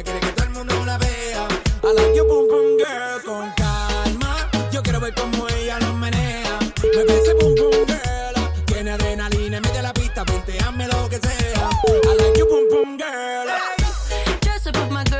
ella quiere que todo el mundo la vea. I like you, boom, boom, girl, con calma. Yo quiero ver cómo ella nos menea. Me parece boom, boom, girl. Tiene adrenalina en medio de la pista, ponte, hazme lo que sea. I like you, boom, boom, girl. Just to put my